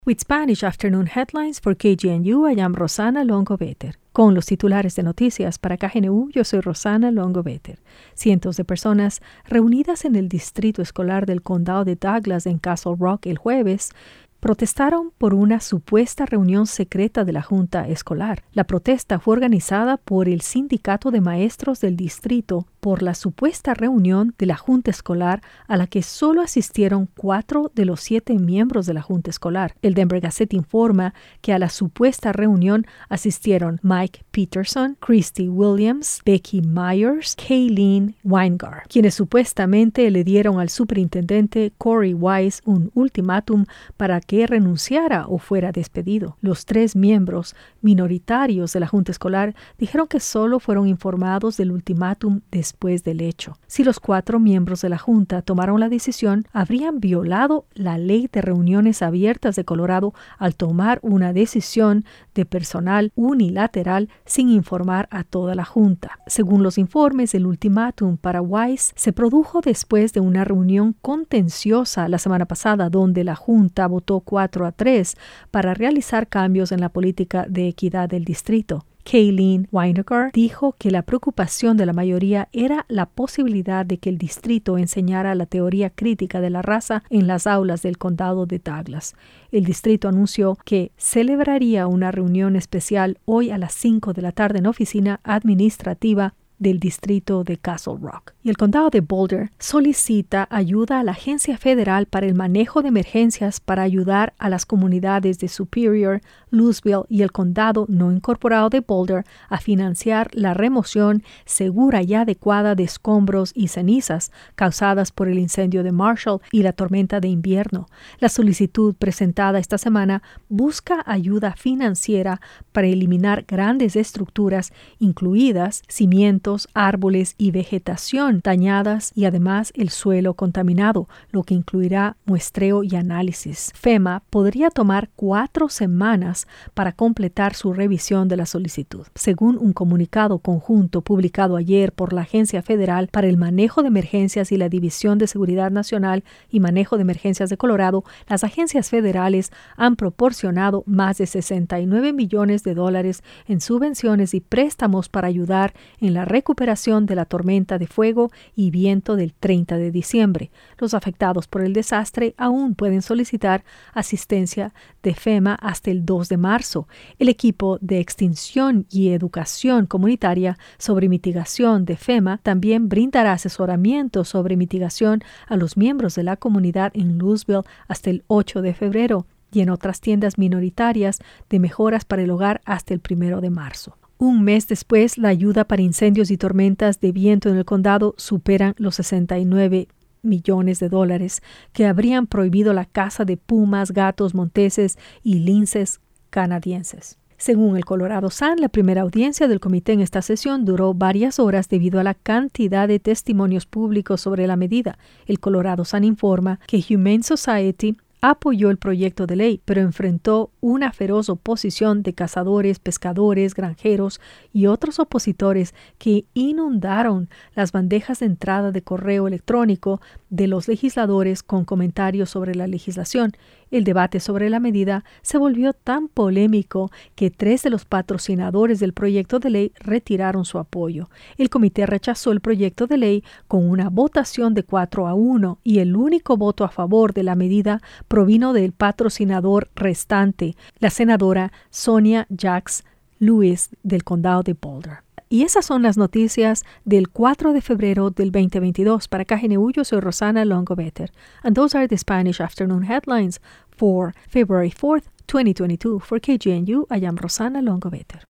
With Spanish Afternoon Headlines for KGNU, I am Rosana Longo-Better. Con los titulares de noticias para KGNU, yo soy Rosana Longo-Better. Cientos de personas reunidas en el distrito escolar del condado de Douglas en Castle Rock el jueves protestaron por una supuesta reunión secreta de la Junta Escolar. La protesta fue organizada por el Sindicato de Maestros del distrito por la supuesta reunión de la Junta Escolar a la que solo asistieron 4 de los 7 miembros de la Junta Escolar. El Denver Gazette informa que a la supuesta reunión asistieron Mike Peterson, Christy Williams, Becky Myers, Kayleen Weingart, quienes supuestamente le dieron al superintendente Corey Wise un ultimátum para que renunciara o fuera despedido. Los 3 miembros minoritarios de la Junta Escolar dijeron que solo fueron informados del ultimátum después del hecho. Si los 4 miembros de la Junta tomaron la decisión, habrían violado la ley de reuniones abiertas de Colorado al tomar una decisión de personal unilateral sin informar a toda la Junta. Según los informes, el ultimátum para Wise se produjo después de una reunión contenciosa la semana pasada donde la Junta votó 4-3 para realizar cambios en la política de equidad del distrito. Kayleen Weingart dijo que la preocupación de la mayoría era la posibilidad de que el distrito enseñara la teoría crítica de la raza en las aulas del condado de Douglas. El distrito anunció que celebraría una reunión especial hoy a las 5 de la tarde en la oficina administrativa del distrito de Castle Rock. Y el condado de Boulder solicita ayuda a la Agencia Federal para el Manejo de Emergencias para ayudar a las comunidades de Superior, Louisville y el condado no incorporado de Boulder a financiar la remoción segura y adecuada de escombros y cenizas causadas por el incendio de Marshall y la tormenta de invierno. La solicitud presentada esta semana busca ayuda financiera para eliminar grandes estructuras, incluidas cimientos, árboles y vegetación dañadas y además el suelo contaminado, lo que incluirá muestreo y análisis. FEMA podría tomar 4 semanas para completar su revisión de la solicitud. Según un comunicado conjunto publicado ayer por la Agencia Federal para el Manejo de Emergencias y la División de Seguridad Nacional y Manejo de Emergencias de Colorado, las agencias federales han proporcionado más de $69 millones en subvenciones y préstamos para ayudar en la recuperación de la tormenta de fuego y viento del 30 de diciembre. Los afectados por el desastre aún pueden solicitar asistencia de FEMA hasta el 2 de marzo. El equipo de extinción y educación comunitaria sobre mitigación de FEMA también brindará asesoramiento sobre mitigación a los miembros de la comunidad en Louisville hasta el 8 de febrero y en otras tiendas minoritarias de mejoras para el hogar hasta el 1 de marzo. Un mes después, la ayuda para incendios y tormentas de viento en el condado superan los $69 millones que habrían prohibido la caza de pumas, gatos monteses y linces canadienses. Según el Colorado Sun, la primera audiencia del comité en esta sesión duró varias horas debido a la cantidad de testimonios públicos sobre la medida. El Colorado Sun informa que Humane Society apoyó el proyecto de ley, pero enfrentó una feroz oposición de cazadores, pescadores, granjeros y otros opositores que inundaron las bandejas de entrada de correo electrónico de los legisladores con comentarios sobre la legislación. El debate sobre la medida se volvió tan polémico que 3 de los patrocinadores del proyecto de ley retiraron su apoyo. El comité rechazó el proyecto de ley con una votación de 4-1 y el único voto a favor de la medida provino del patrocinador restante, la senadora Sonia Jacks Lewis del condado de Boulder. Y esas son las noticias del 4 de febrero del 2022. Para KGNU, yo soy Rosana Longo-Better. And those are the Spanish Afternoon Headlines for February 4th, 2022. For KGNU, I am Rosana Longo-Better.